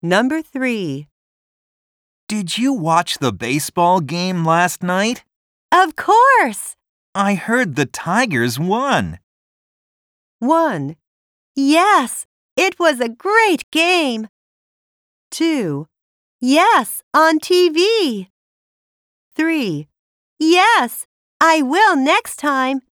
Number 3. Did you watch the baseball game last night? Of course! I heard the Tigers won. 1. Yes, it was a great game. 2. Yes, on TV. 3. Yes, I will next time.